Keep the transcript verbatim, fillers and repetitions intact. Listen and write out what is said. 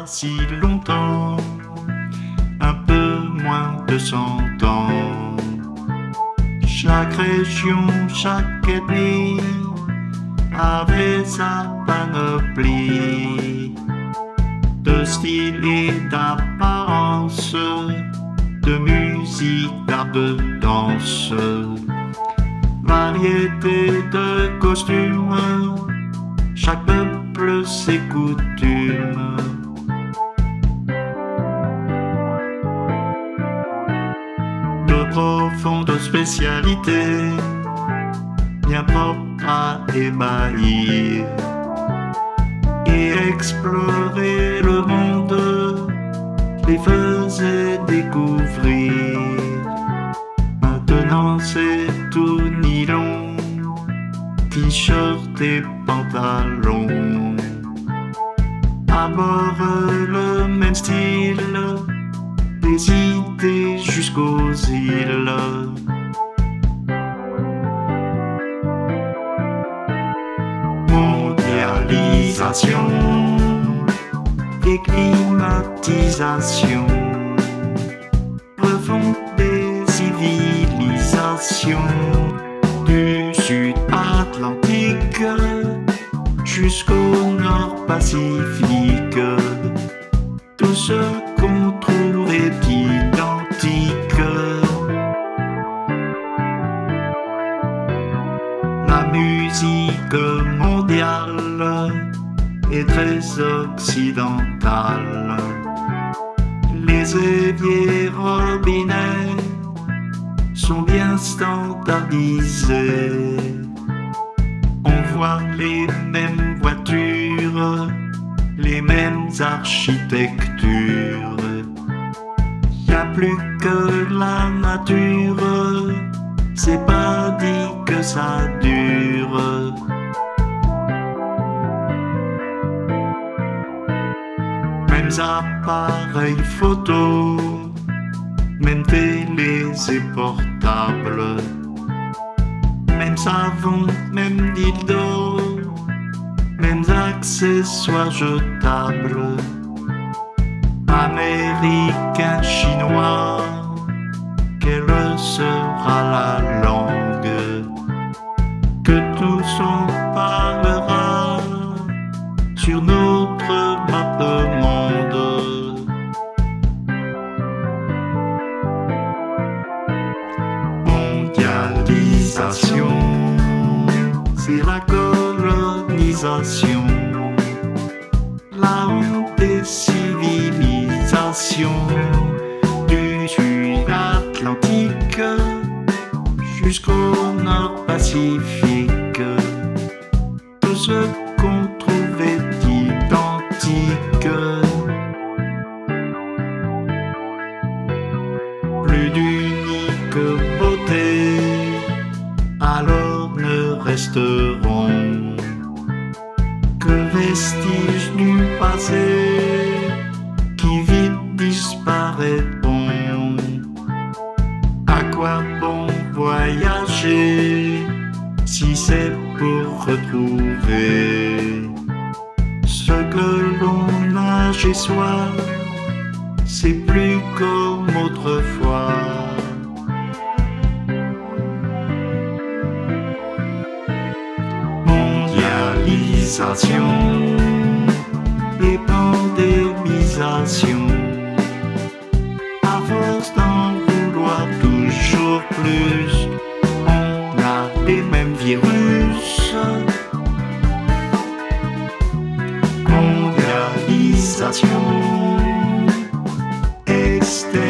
si longtemps, un peu moins de cent ans. Chaque région, chaque ethnie avait sa panoplie de style et d'apparence, de musique, d'art, de danse, variété de costumes, chaque peuple ses coutumes. De profondes spécialités, bien propres à ébahir et explorer le monde, les faisait découvrir. Maintenant c'est tout nylon, t-shirt et pantalon. À bord le même style, des idées jusqu'aux îles. Mondialisation et climatisation, refonte des civilisations du sud Atlantique jusqu'au nord Pacifique. Tout ce qu'on trouve est identique. La musique mondiale est très occidentale. Les éviers robinets sont bien standardisés. On voit les mêmes voitures, les mêmes architectures. Y a plus que la nature, c'est pas dit que ça dure. Mêmes appareils photo, même télés et portables, même savon, même dildo, mêmes accessoires jetables. Américain, chinois, quelle sera la langue que tous on parlera sur notre map monde? Mondialisation, c'est la colonisation, la honte des civilisations du sud Atlantique jusqu'au nord Pacifique. Tout ce qu'on trouve est identique. Plus d'unique beauté, alors ne resteront que vestiges du passé qui vite disparaîtront. À quoi bon voyager si c'est pour retrouver ce que l'on a chez soi? C'est plus comme autrefois. Mondialisation et pandémisation, à force d'en vouloir toujours plus, on a les mêmes virus. Mondialisation externe.